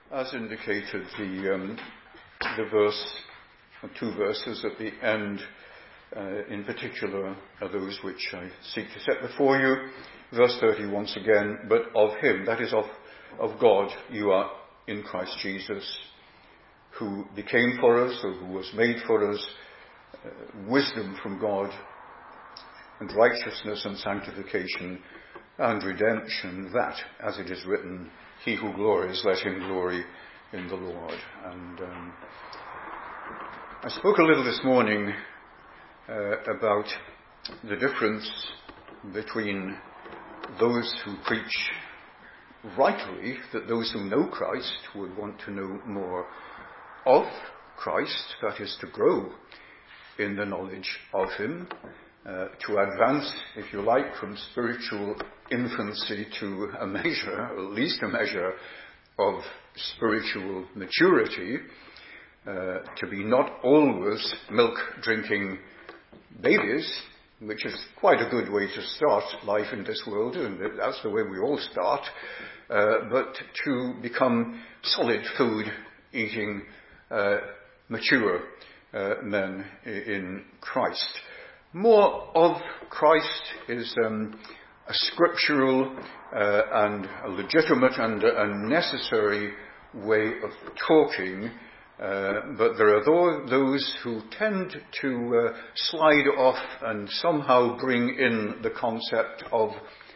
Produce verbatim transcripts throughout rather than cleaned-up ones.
as indicated, the, um, the verse, two verses at the end, uh, in particular, are those which I seek to set before you. Verse thirty once again, but of him, that is of, of God, you are in Christ Jesus, who became for us, or who was made for us, uh, wisdom from God, and righteousness and sanctification and redemption, that, as it is written, he who glories, let him glory in the Lord. And um, I spoke a little this morning uh, about the difference between those who preach rightly that those who know Christ would want to know more of Christ, that is, to grow in the knowledge of him, uh, to advance, if you like, from spiritual infancy to a measure, at least a measure, of spiritual maturity, uh, to be not always milk-drinking babies, which is quite a good way to start life in this world, and that's the way we all start, uh, but to become solid food eating uh, mature uh, men in Christ. More of Christ is um, a scriptural uh, and a legitimate and a necessary way of talking, uh, but there are those who tend to uh, slide off and somehow bring in the concept of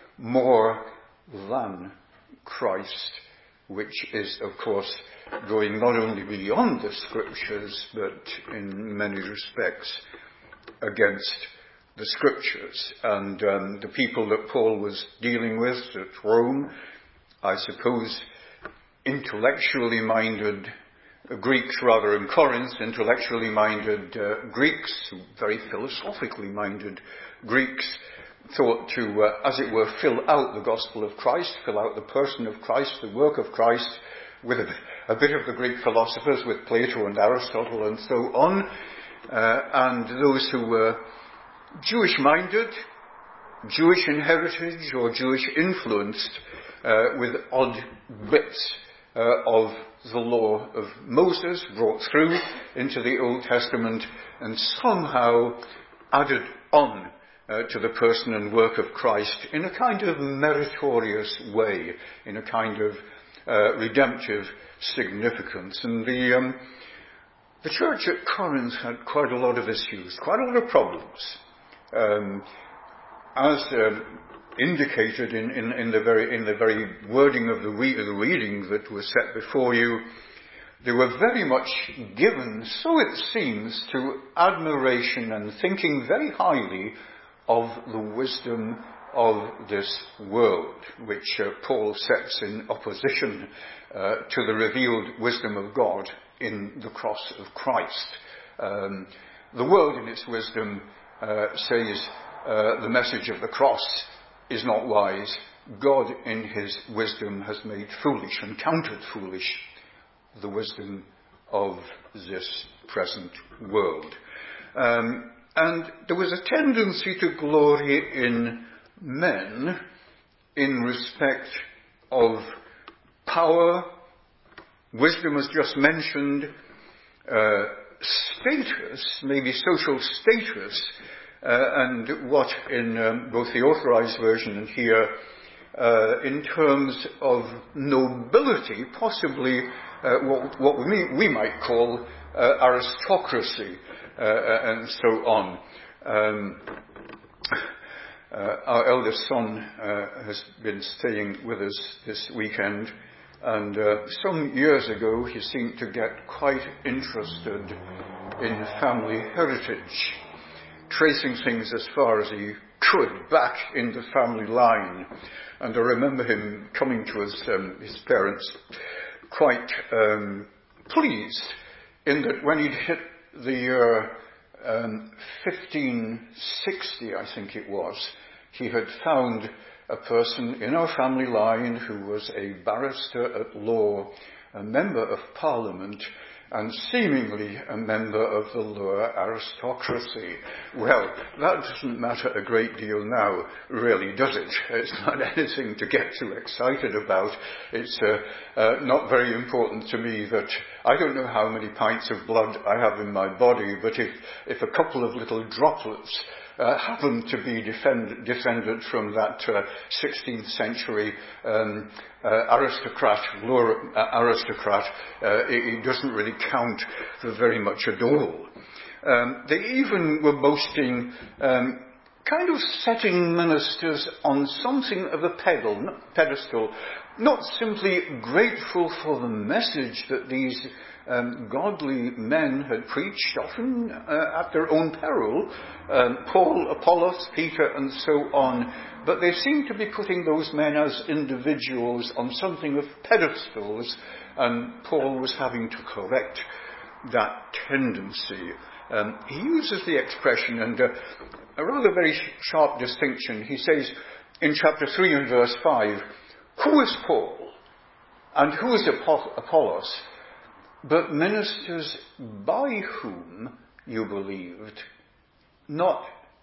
more than Christ, which is, of course, going not only beyond the scriptures, but in many respects against the scriptures. And um, the people that Paul was dealing with at Rome, I suppose, intellectually minded Greeks, rather in Corinth, intellectually minded uh, Greeks, very philosophically minded Greeks, thought to, uh, as it were, fill out the gospel of Christ, fill out the person of Christ, the work of Christ, with a, a bit of the Greek philosophers, with Plato and Aristotle and so on, uh, and those who were Jewish-minded, Jewish in heritage or Jewish influenced, uh, with odd bits uh, of the law of Moses brought through into the Old Testament and somehow added on uh, to the person and work of Christ in a kind of meritorious way, in a kind of uh, redemptive significance. And the um, the church at Corinth had quite a lot of issues, quite a lot of problems. Um, as um, indicated in, in, in the very in the very wording of the, re- the reading that was set before you, they were very much given, so it seems, to admiration and thinking very highly of the wisdom of this world, which uh, Paul sets in opposition uh, to the revealed wisdom of God in the cross of Christ. Um, the world in its wisdom uh, says uh, the message of the cross is not wise. God in his wisdom has made foolish and counted foolish the wisdom of this present world. Um, and there was a tendency to glory in men in respect of power, wisdom as just mentioned, uh, status, maybe social status, uh, and what in um, both the Authorized Version and here, uh, in terms of nobility, possibly uh, what, what we, we might call uh, aristocracy, uh, and so on. Um, uh, our eldest son uh, has been staying with us this weekend, and uh, some years ago he seemed to get quite interested in family heritage, tracing things as far as he could back in the family line. And I remember him coming to us, um, his parents, quite um, pleased in that when he'd hit the year um, fifteen sixty, I think it was, he had found a person in our family line who was a barrister at law, a member of Parliament, and seemingly a member of the lower aristocracy. Well, that doesn't matter a great deal now, really, does it? It's not anything to get too excited about. It's uh, uh, not very important to me that I don't know how many pints of blood I have in my body, but if, if a couple of little droplets Uh, happened to be defend, descended from that uh, sixteenth century um, uh, aristocrat, lower uh, aristocrat, uh, it, it doesn't really count for very much at all. Um, they even were boasting um, kind of setting ministers on something of a pedal, pedestal, not simply grateful for the message that these Um, godly men had preached, often uh, at their own peril, um, Paul, Apollos, Peter, and so on, but they seemed to be putting those men as individuals on something of pedestals, and Paul was having to correct that tendency. Um, he uses the expression, and uh, a rather very sharp distinction. He says in chapter three and verse five, "Who is Paul, and who is Apollos, but ministers by whom you believed, not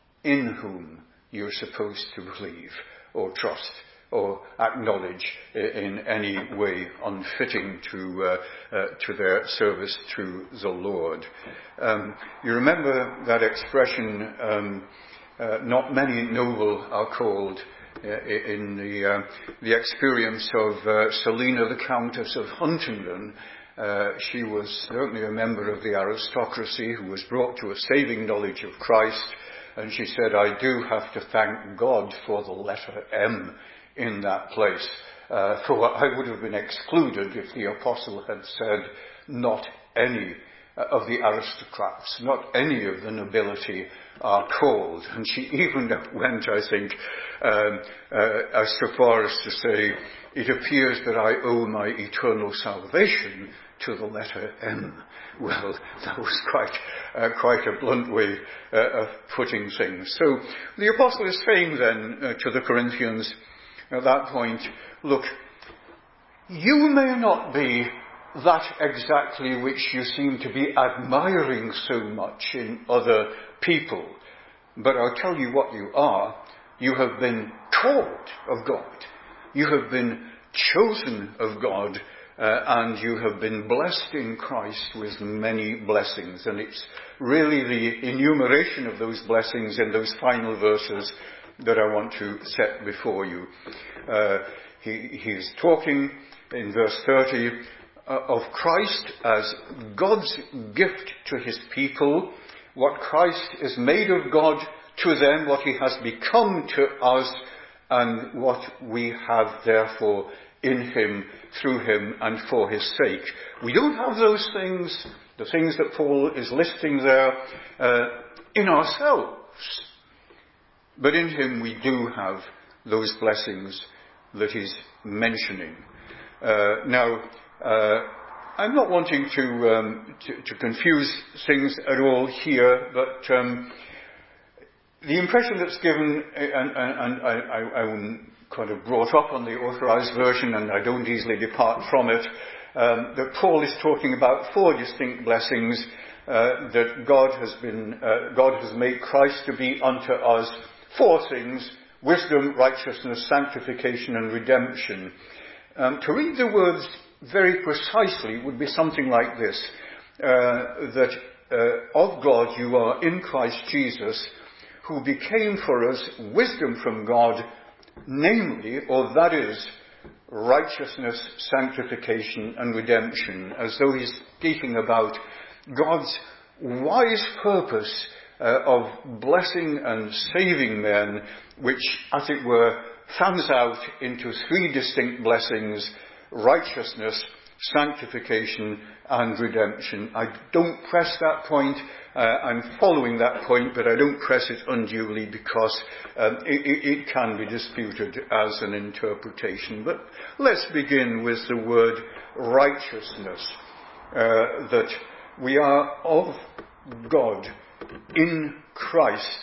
in whom you're supposed to believe or trust or acknowledge in any way unfitting to uh, uh, to their service to the Lord." Um, you remember that expression, um, uh, not many noble are called, uh, in the, uh, the experience of uh, Selina, the Countess of Huntingdon. Uh, she was certainly a member of the aristocracy who was brought to a saving knowledge of Christ, and she said, "I do have to thank God for the letter M in that place, uh, for I would have been excluded if the apostle had said not any of the aristocrats, not any of the nobility are called." And she even went, I think, um, uh, as so far as to say, "It appears that I owe my eternal salvation to the letter M." Well, that was quite uh, quite a blunt way uh, of putting things. So the apostle is saying then uh, to the Corinthians at that point, look, you may not be that exactly which you seem to be admiring so much in other people, but I'll tell you what you are. You have been called of God. You have been chosen of God, uh, and you have been blessed in Christ with many blessings. And it's really the enumeration of those blessings in those final verses that I want to set before you. Uh, he, he's talking in verse thirty uh, of Christ as God's gift to his people, what Christ is made of God to them, what he has become to us, and what we have therefore in him, through him, and for his sake. We don't have those things, the things that Paul is listing there, uh, in ourselves. But in him we do have those blessings that he's mentioning. Uh, now, uh, I'm not wanting to, um, to, to confuse things at all here, but um, the impression that's given, and, and, and I, I, I'm kind of brought up on the Authorized Version, and I don't easily depart from it, um, that Paul is talking about four distinct blessings uh, that God has been, uh, God has made Christ to be unto us. Four things: wisdom, righteousness, sanctification, and redemption. Um, to read the words very precisely would be something like this, uh, that uh, of God you are in Christ Jesus, who became for us wisdom from God, namely, or that is, righteousness, sanctification, and redemption, as though he's speaking about God's wise purpose uh, of blessing and saving men, which, as it were, fans out into three distinct blessings: righteousness, sanctification, and redemption. I don't press that point. Uh, I'm following that point, but I don't press it unduly because um, it, it, it can be disputed as an interpretation. But let's begin with the word righteousness. Uh, that we are of God in Christ.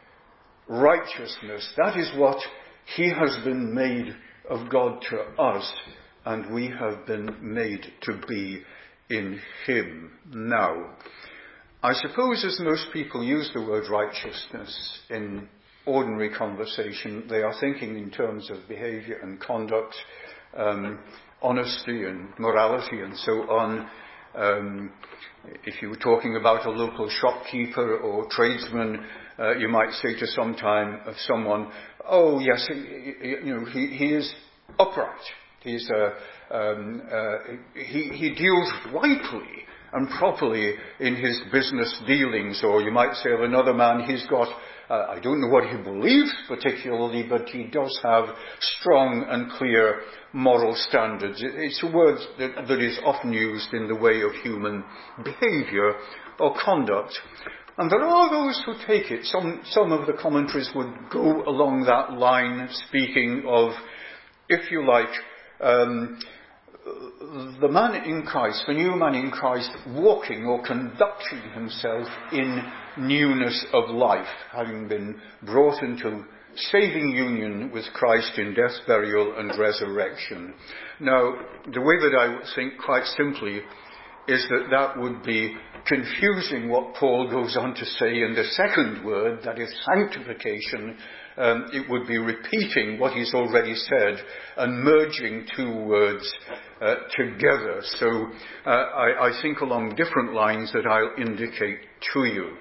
Righteousness, that is what he has been made of God to us, and we have been made to be in him. Now, I suppose as most people use the word righteousness in ordinary conversation, they are thinking in terms of behaviour and conduct, um, honesty and morality and so on. Um, if you were talking about a local shopkeeper or tradesman, uh, you might say to some time of someone, oh yes, he, he, you know, he, he is upright. He's uh, um, uh, he, he deals rightly and properly in his business dealings. Or you might say of another man, he's got, uh, I don't know what he believes particularly, but he does have strong and clear moral standards. It's a word that, that is often used in the way of human behaviour or conduct. And there are those who take it. Some, some of the commentaries would go along that line, speaking of, if you like, um, the man in Christ, the new man in Christ, walking or conducting himself in newness of life, having been brought into saving union with Christ in death, burial and resurrection. Now, the way that I would think quite simply is that that would be confusing what Paul goes on to say in the second word, that is sanctification. Um, it would be repeating what he's already said and merging two words uh, together. So uh, I, I think along different lines that I'll indicate to you.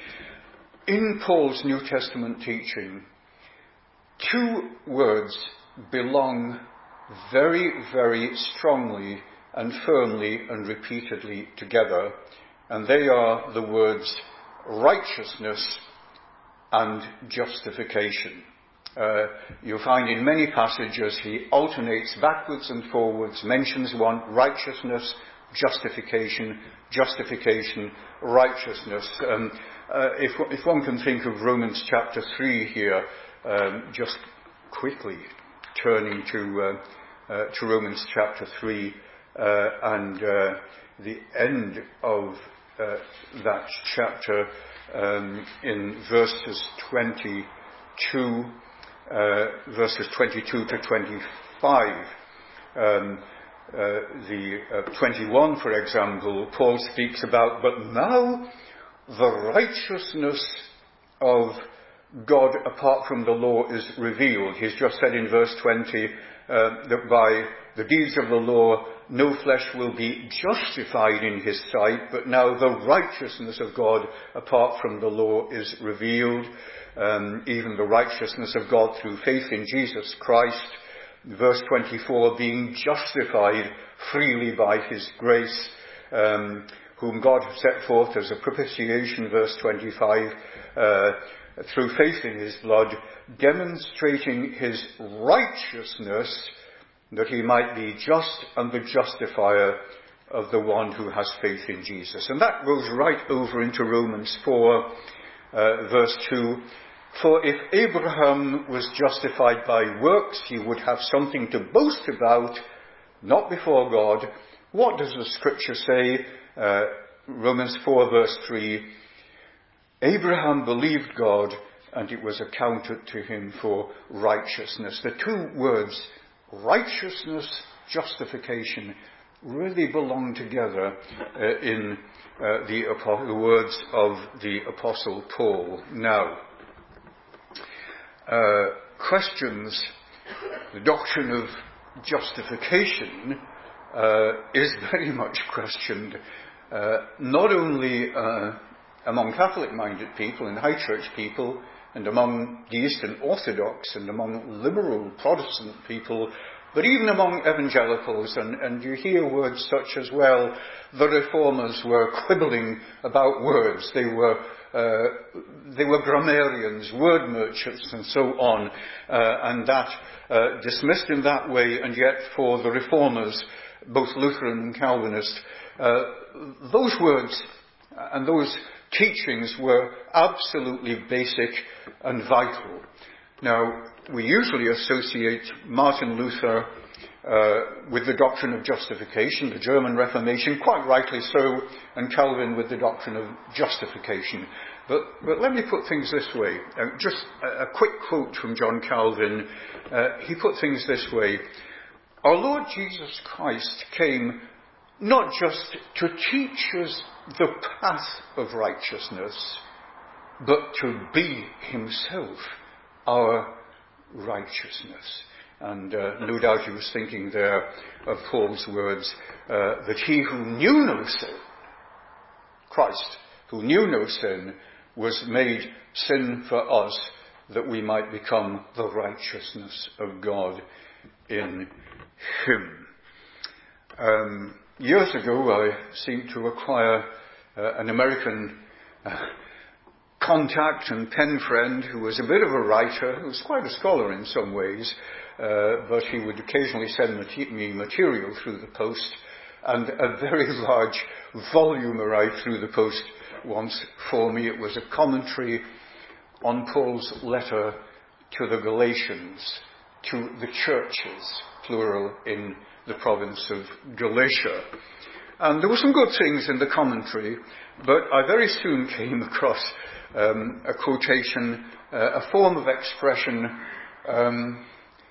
In Paul's New Testament teaching, two words belong very, very strongly and firmly and repeatedly together, and they are the words righteousness and justification. Uh, you'll find in many passages he alternates backwards and forwards, mentions one, righteousness, justification, justification, righteousness. Um, uh, if, if one can think of Romans chapter three here, um, just quickly turning to, uh, uh, to Romans chapter three, uh, and uh, the end of uh, that chapter, Um, in verses twenty-two, uh, verses twenty-two to twenty-five. Um, uh, the uh, twenty-one, for example, Paul speaks about, but now the righteousness of God apart from the law is revealed. He's just said in verse twenty uh, that by the deeds of the law no flesh will be justified in his sight, but now the righteousness of God apart from the law is revealed, um, even the righteousness of God through faith in Jesus Christ. Verse twenty-four, being justified freely by his grace, um, whom God has set forth as a propitiation, verse twenty-five, uh, through faith in his blood, demonstrating his righteousness, that he might be just and the justifier of the one who has faith in Jesus. And that goes right over into Romans four, uh, verse two. For if Abraham was justified by works, he would have something to boast about, not before God. What does the scripture say? Uh, Romans four, verse three. Abraham believed God, and it was accounted to him for righteousness. The two words, righteousness, justification, really belong together uh, in uh, the, the words of the Apostle Paul. Now, uh, questions the doctrine of justification uh, is very much questioned, uh, not only uh, among Catholic-minded people and high church people, and among the Eastern Orthodox and among liberal Protestant people, but even among evangelicals. And, and you hear words such as, well, the reformers were quibbling about words. They were, uh, they were grammarians, word merchants, and so on. Uh, and that uh, dismissed in that way, and yet for the reformers, both Lutheran and Calvinist, uh, those words and those teachings were absolutely basic and vital. Now, we usually associate Martin Luther uh, with the doctrine of justification, the German Reformation, quite rightly so, and Calvin with the doctrine of justification. But, but let me put things this way. Uh, just a, a quick quote from John Calvin. Uh, he put things this way. Our Lord Jesus Christ came not just to teach us the path of righteousness, but to be himself our righteousness. And uh, no doubt he was thinking there of Paul's words, uh, that he who knew no sin, Christ, who knew no sin, was made sin for us, that we might become the righteousness of God in him. Um, years ago, I seemed to acquire uh, an American uh, contact and pen friend who was a bit of a writer, who was quite a scholar in some ways, uh, but he would occasionally send me material through the post, and a very large volume arrived through the post once for me. It was a commentary on Paul's letter to the Galatians, to the churches, plural, in the province of Galatia. And there were some good things in the commentary, but I very soon came across um, a quotation, uh, a form of expression. Um,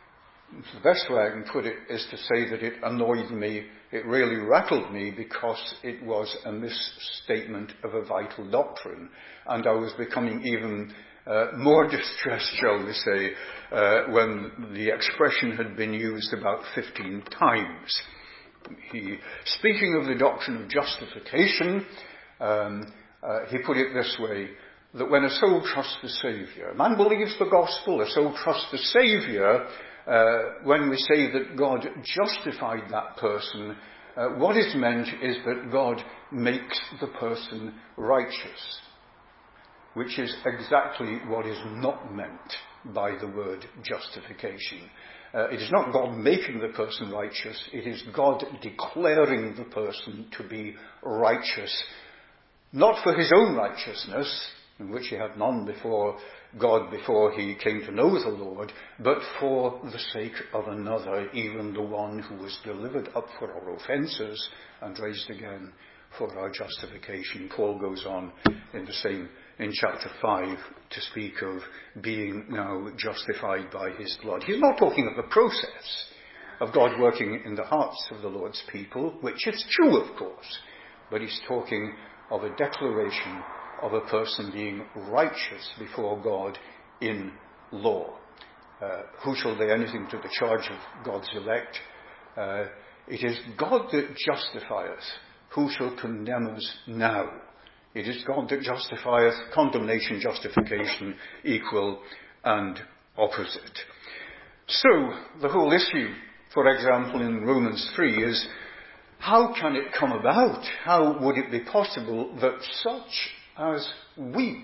the best way I can put it is to say that it annoyed me. It really rattled me because it was a misstatement of a vital doctrine. And I was becoming even uh, more distressed, shall we say, uh, when the expression had been used about fifteen times. He, speaking of the doctrine of justification, um, uh, he put it this way, that when a soul trusts the Saviour, a man believes the gospel, a soul trusts the Saviour, uh, when we say that God justified that person, uh, what is meant is that God makes the person righteous, which is exactly what is not meant by the word justification. Uh, it is not God making the person righteous, it is God declaring the person to be righteous, not for his own righteousness, in which he had none before God, before he came to know the Lord, but for the sake of another, even the one who was delivered up for our offences and raised again for our justification. Paul goes on in the same, in chapter five, to speak of being now justified by his blood. He's not talking of the process of God working in the hearts of the Lord's people, which is true, of course, but he's talking of a declaration of a person being righteous before God in law. Uh, who shall lay anything to the charge of God's elect? Uh, it is God that justifieth. Who shall condemn us now? It is God that justifieth. Condemnation, justification, equal and opposite. So, the whole issue, for example, in Romans three is, how can it come about? How would it be possible that such as we,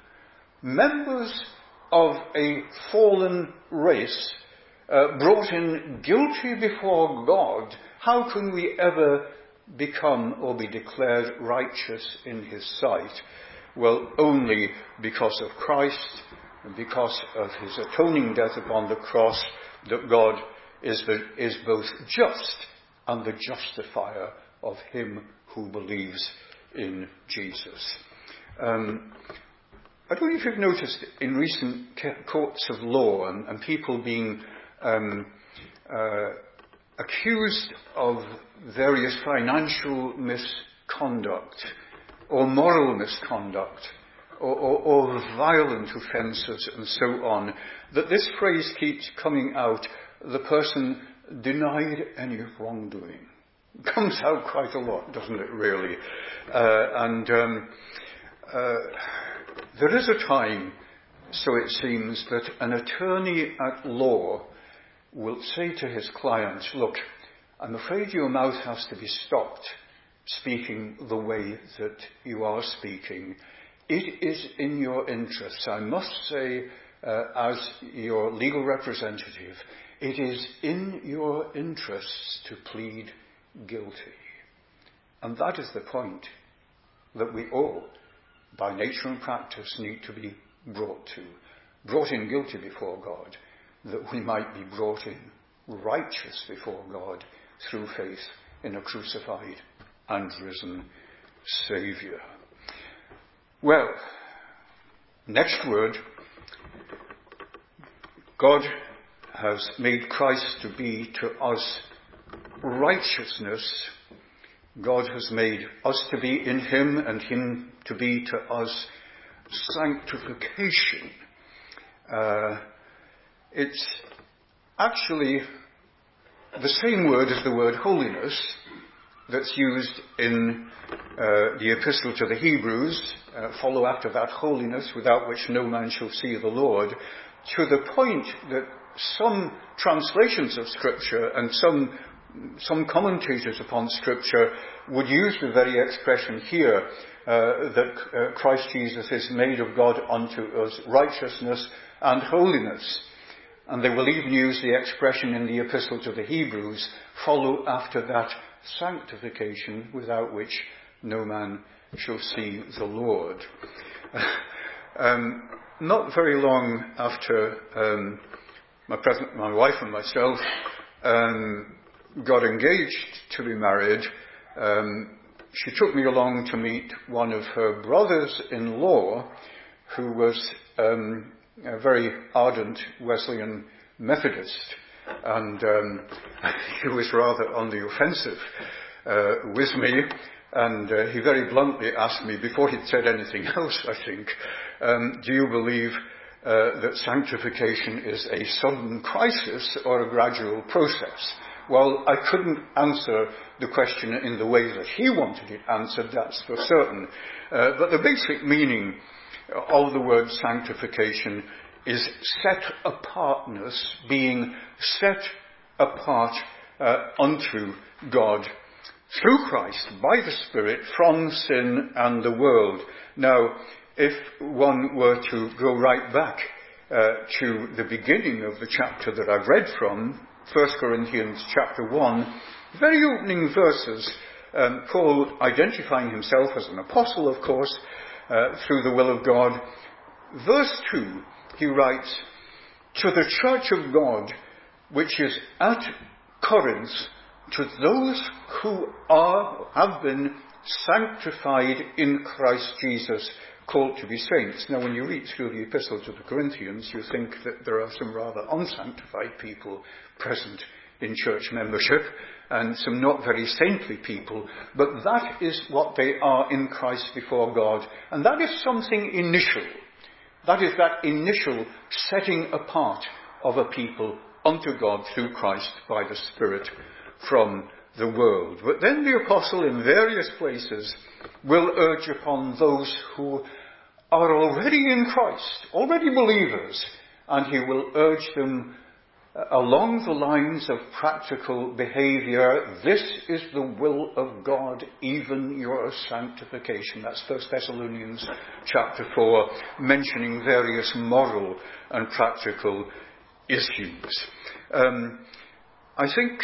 members of a fallen race, uh, brought in guilty before God, how can we ever become or be declared righteous in his sight? Well, only because of Christ, and because of his atoning death upon the cross, that God is, the, is both just and the justifier of him who believes in Jesus. Um, I don't know if you've noticed in recent courts of law and, and people being um, uh, accused of various financial misconduct or moral misconduct or, or, or violent offences and so on, that this phrase keeps coming out, the person denied any wrongdoing. It comes out quite a lot, doesn't it, really? Uh, and um, uh, there is a time, so it seems, that an attorney at law will say to his client, look, I'm afraid your mouth has to be stopped speaking the way that you are speaking. It is in your interests, I must say, uh, as your legal representative, it is in your interests to plead guilty. And that is the point that we all, by nature and practice, need to be brought to. Brought in guilty before God, that we might be brought in righteous before God through faith in a crucified and risen Saviour. Well, next word, God has made Christ to be to us righteousness God has made us to be in him and him to be to us sanctification. Uh, it's actually the same word as the word holiness that's used in uh, the epistle to the Hebrews. Uh, follow after that holiness without which no man shall see the Lord, to the point that some translations of Scripture and some some commentators upon Scripture would use the very expression here, uh, that uh, Christ Jesus is made of God unto us righteousness and holiness. And they will even use the expression in the epistle to the Hebrews, follow after that sanctification without which no man shall see the Lord. um, not very long after um, my, present, my wife and myself um, got engaged to be married, um, she took me along to meet one of her brothers-in-law who was um, a very ardent Wesleyan Methodist, and um, he was rather on the offensive uh, with me, and uh, he very bluntly asked me, before he'd said anything else, I think, um, do you believe uh, that sanctification is a sudden crisis or a gradual process? Well, I couldn't answer the question in the way that he wanted it answered, that's for certain. Uh, but the basic meaning of the word sanctification is set apartness, being set apart uh, unto God through Christ, by the Spirit, from sin and the world. Now, if one were to go right back uh, to the beginning of the chapter that I've read from, First Corinthians chapter one, very opening verses, um, Paul identifying himself as an apostle, of course, uh, through the will of God. Verse two, he writes, to the church of God, which is at Corinth, to those who are, have been sanctified in Christ Jesus, called to be saints. Now, when you read through the epistle to the Corinthians, you think that there are some rather unsanctified people present in church membership, and some not very saintly people, but that is what they are in Christ before God, and that is something initial. That is that initial setting apart of a people unto God through Christ by the Spirit from the world. But then the apostle in various places will urge upon those who are already in Christ, already believers, and he will urge them along the lines of practical behaviour. This is the will of God, even your sanctification. That's First Thessalonians chapter four, mentioning various moral and practical issues. Um, I think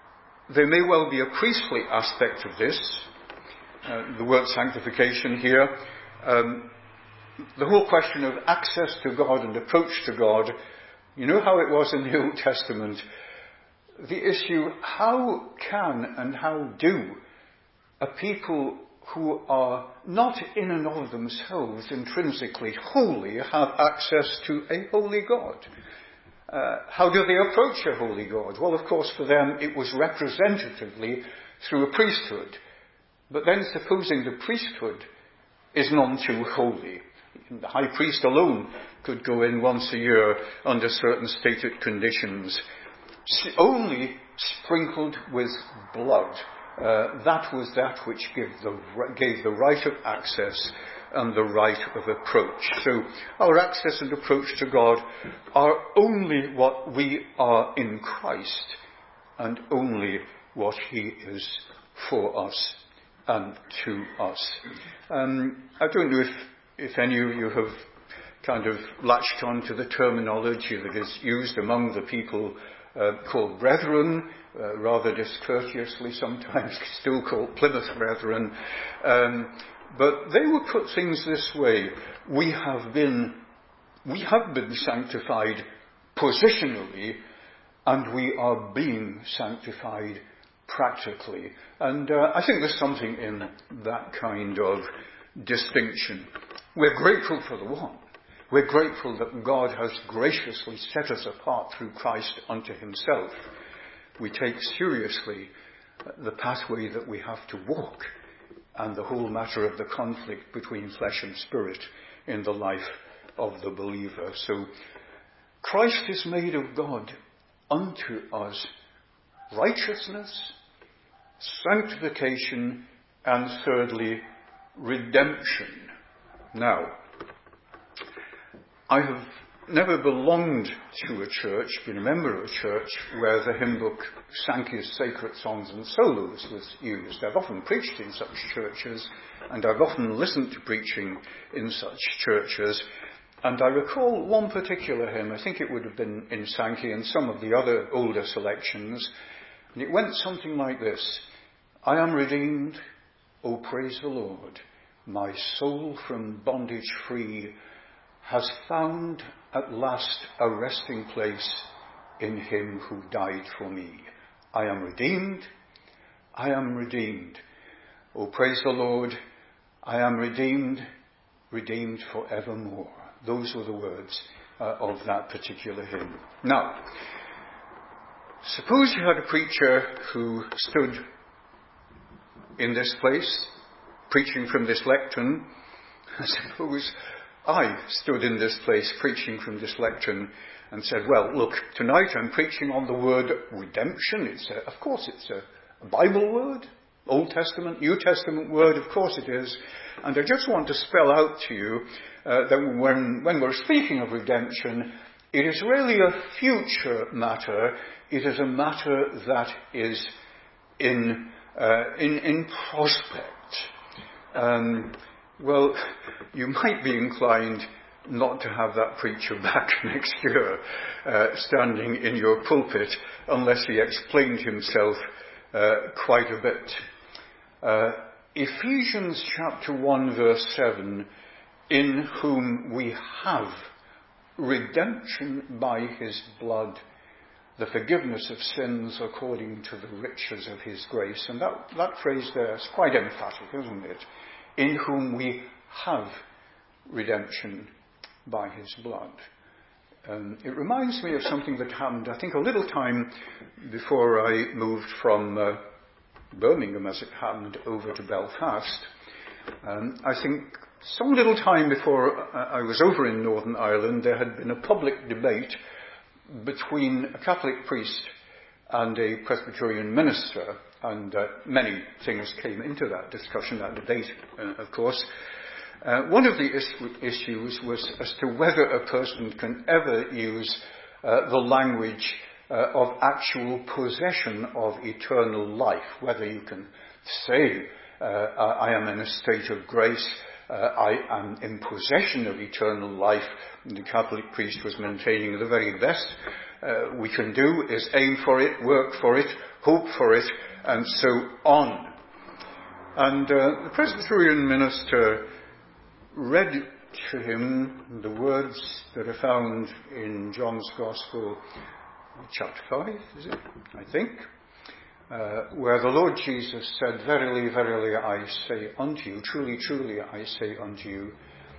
there may well be a priestly aspect of this, uh, the word sanctification here. Um, the whole question of access to God and approach to God. You know how it was in the Old Testament. The issue, how can and how do a people who are not in and of themselves intrinsically holy have access to a holy God? Uh, how do they approach a holy God? Well, of course, for them it was representatively through a priesthood. But then supposing the priesthood is none too holy. The high priest alone could go in once a year under certain stated conditions, only sprinkled with blood. Uh, that was that which gave the, gave the right of access and the right of approach. So our access and approach to God are only what we are in Christ, and only what he is for us and to us. Um, I don't know if If any of you have kind of latched on to the terminology that is used among the people uh, called brethren, uh, rather discourteously sometimes still called Plymouth Brethren, um, but they would put things this way: we have been, we have been sanctified positionally, and we are being sanctified practically. And uh, I think there's something in that kind of distinction. We're grateful for the one. We're grateful that God has graciously set us apart through Christ unto himself. We take seriously the pathway that we have to walk, and the whole matter of the conflict between flesh and spirit in the life of the believer. So Christ is made of God unto us righteousness, sanctification, and thirdly, redemption. Now, I have never belonged to a church, been a member of a church, where the hymn book Sankey's Sacred Songs and Solos was used. I've often preached in such churches, and I've often listened to preaching in such churches. And I recall one particular hymn, I think it would have been in Sankey and some of the other older selections, and it went something like this: I am redeemed, O praise the Lord, my soul from bondage free has found at last a resting place in him who died for me. I am redeemed, I am redeemed. O praise the Lord, I am redeemed, redeemed forevermore. Those were the words uh, of that particular hymn. Now, suppose you had a preacher who stood in this place, preaching from this lectern. Suppose I stood in this place preaching from this lectern and said, well, look, tonight I'm preaching on the word redemption. It's a, of course it's a, a Bible word, Old Testament, New Testament word, of course it is. And I just want to spell out to you uh, that when, when we're speaking of redemption, it is really a future matter. It is a matter that is in, uh, in, in prospect. Um, Well, you might be inclined not to have that preacher back next year, uh, standing in your pulpit, unless he explained himself uh, quite a bit. Uh, Ephesians chapter one verse seven, in whom we have redemption by his blood, the forgiveness of sins according to the riches of his grace. And that, that phrase there is quite emphatic, isn't it? In whom we have redemption by his blood. Um, it reminds me of something that happened, I think, a little time before I moved from uh, Birmingham, as it happened, over to Belfast. Um, I think some little time before I was over in Northern Ireland, there had been a public debate between a Catholic priest and a Presbyterian minister. And uh, many things came into that discussion, that debate, uh, of course. Uh, one of the is- issues was as to whether a person can ever use uh, the language uh, of actual possession of eternal life, whether you can say, uh, I am in a state of grace, uh, I am in possession of eternal life. And the Catholic priest was maintaining the very best uh, we can do is aim for it, work for it, hope for it, and so on. And uh, the Presbyterian minister read to him the words that are found in John's Gospel, chapter five, is it? I think, uh, where the Lord Jesus said, Verily, verily, I say unto you, truly, truly, I say unto you,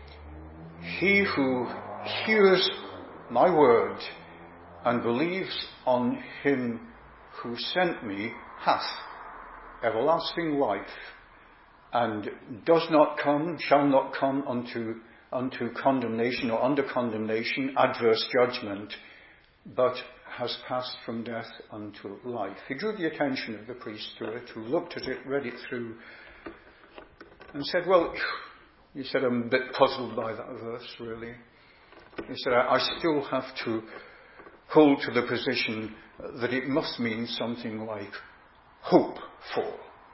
he who hears my word and believes on him who sent me hath everlasting life, and does not come, shall not come unto, unto condemnation or under condemnation, adverse judgment, but has passed from death unto life. He drew the attention of the priest to it, who looked at it, read it through, and said, well, he said, I'm a bit puzzled by that verse, really. He said, I, I still have to hold to the position that it must mean something like hope for.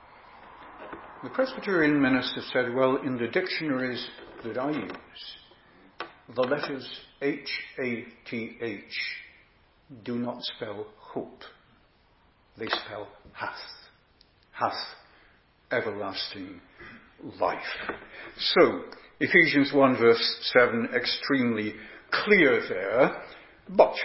The Presbyterian minister said, well, in the dictionaries that I use, the letters H A T H do not spell hope. They spell hath. Hath everlasting life. So, Ephesians one verse seven, extremely clear there, but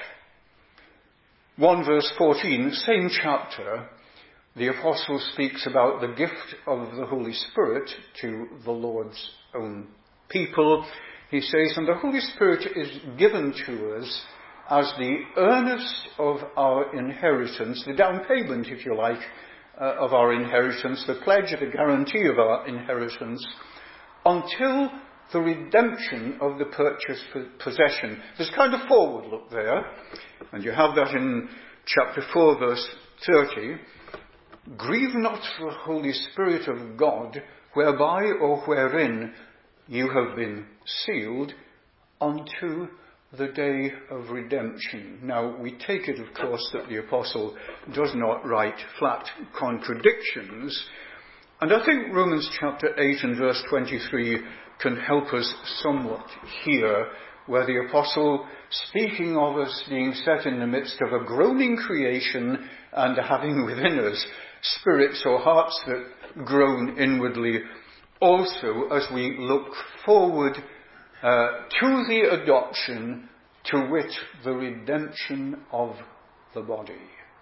one verse fourteen, same chapter, the apostle speaks about the gift of the Holy Spirit to the Lord's own people. He says, and the Holy Spirit is given to us as the earnest of our inheritance, the down payment, if you like, uh, of our inheritance, the pledge, the guarantee of our inheritance, until the redemption of the purchased possession. There's kind of forward look there, and you have that in chapter four, verse thirty. Grieve not the Holy Spirit of God, whereby or wherein you have been sealed unto the day of redemption. Now, we take it, of course, that the apostle does not write flat contradictions, and I think Romans chapter eight and verse twenty-three can help us somewhat here, where the apostle, speaking of us being set in the midst of a groaning creation and having within us spirits or hearts that groan inwardly, also as we look forward uh, to the adoption, to wit, the redemption of the body.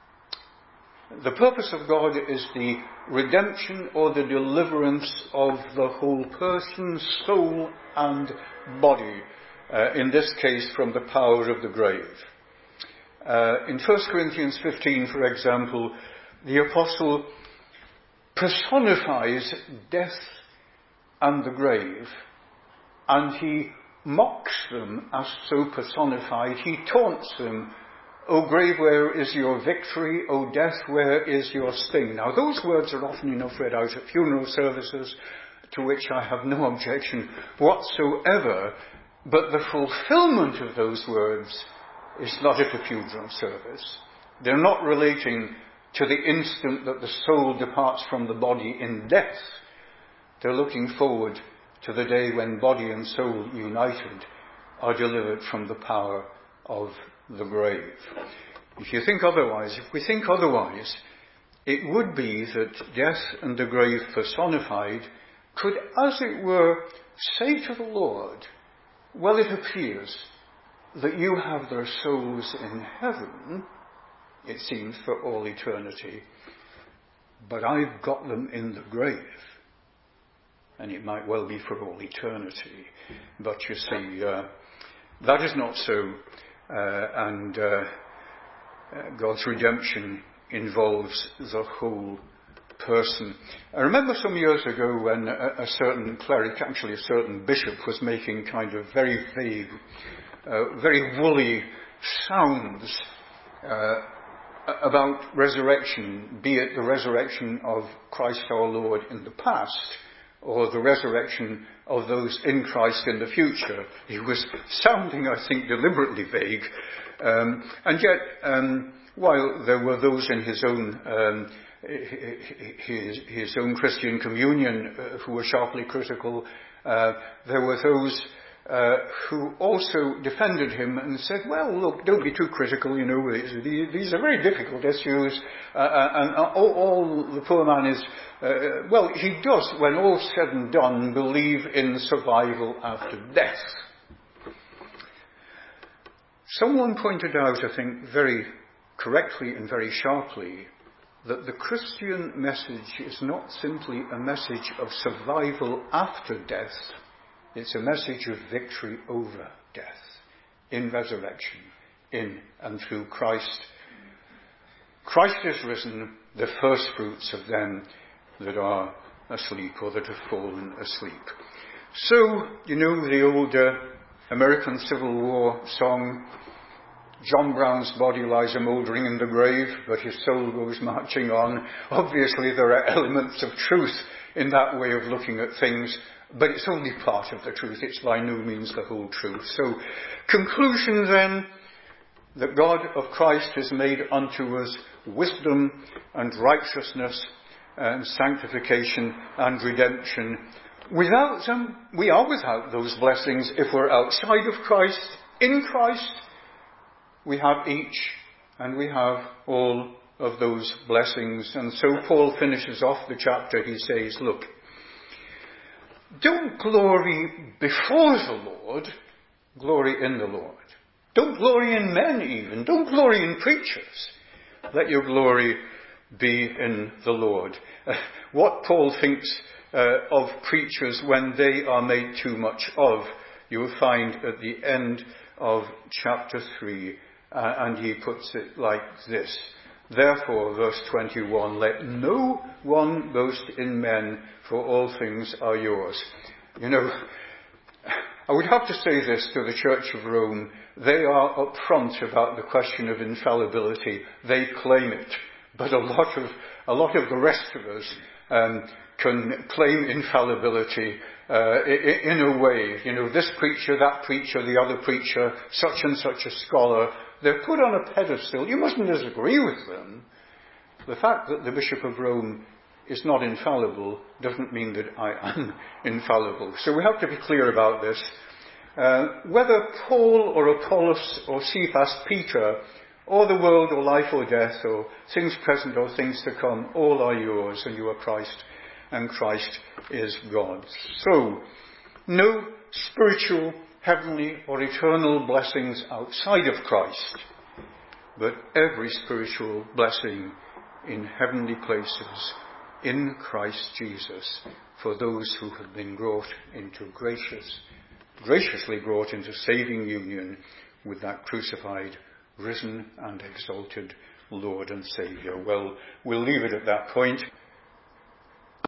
The purpose of God is the redemption or the deliverance of the whole person, soul and body, uh, in this case from the power of the grave. Uh, in First Corinthians fifteen, for example, the apostle personifies death and the grave, and he mocks them as so personified. He taunts them. O grave, where is your victory? O death, where is your sting? Now, those words are often enough read out at funeral services, to which I have no objection whatsoever, but the fulfillment of those words is not at a funeral service. They're not relating to the instant that the soul departs from the body in death. They're looking forward to the day when body and soul united are delivered from the power of the grave. If you think otherwise, if we think otherwise, it would be that death and the grave personified could, as it were, say to the Lord, well, it appears that you have their souls in heaven, it seems, for all eternity, but I've got them in the grave. And it might well be for all eternity. But you see, uh, that is not so. Uh, and uh, uh, God's redemption involves the whole person. I remember some years ago when a, a certain cleric, actually a certain bishop, was making kind of very vague, uh, very woolly sounds uh, about resurrection, be it the resurrection of Christ our Lord in the past, or the resurrection of those in Christ in the future. He was sounding, I think, deliberately vague. Um, and yet, um, while there were those in his own um, his, his own Christian communion uh, who were sharply critical, uh, there were those uh, who also defended him and said, well, look, don't be too critical, you know, these, these are very difficult issues, uh, and all, all the poor man is, uh, well, he does, when all's said and done, believe in survival after death. Someone pointed out, I think, very correctly and very sharply, that the Christian message is not simply a message of survival after death, it's a message of victory over death, in resurrection, in and through Christ. Christ is risen, the first fruits of them that are asleep or that have fallen asleep. So, you know the old uh, American Civil War song, John Brown's body lies a mouldering in the grave, but his soul goes marching on. Obviously there are elements of truth in that way of looking at things, but it's only part of the truth. It's by no means the whole truth. So, conclusion then, that God of Christ has made unto us wisdom and righteousness and sanctification and redemption. Without them, we are without those blessings if we're outside of Christ. In Christ, we have each, and we have all of those blessings. And so Paul finishes off the chapter. He says, look, don't glory before the Lord, glory in the Lord. Don't glory in men even. Don't glory in preachers. Let your glory be in the Lord. Uh, what Paul thinks uh, of preachers when they are made too much of, you will find at the end of chapter three. Uh, and he puts it like this. Therefore, verse twenty-one, let no one boast in men, for all things are yours. You know, I would have to say this to the Church of Rome. They are upfront about the question of infallibility. They claim it. But a lot of, a lot of the rest of us um, can claim infallibility uh, in, in a way. You know, this preacher, that preacher, the other preacher, such and such a scholar, they're put on a pedestal. You mustn't disagree with them. The fact that the Bishop of Rome is not infallible doesn't mean that I am infallible. So we have to be clear about this. Uh, whether Paul or Apollos or Cephas, Peter, or the world or life or death or things present or things to come, all are yours, and you are Christ, and Christ is God. So, no spiritual, heavenly or eternal blessings outside of Christ, but every spiritual blessing in heavenly places in Christ Jesus for those who have been brought into gracious, graciously brought into saving union with that crucified, risen and exalted Lord and Saviour. Well, we'll leave it at that point.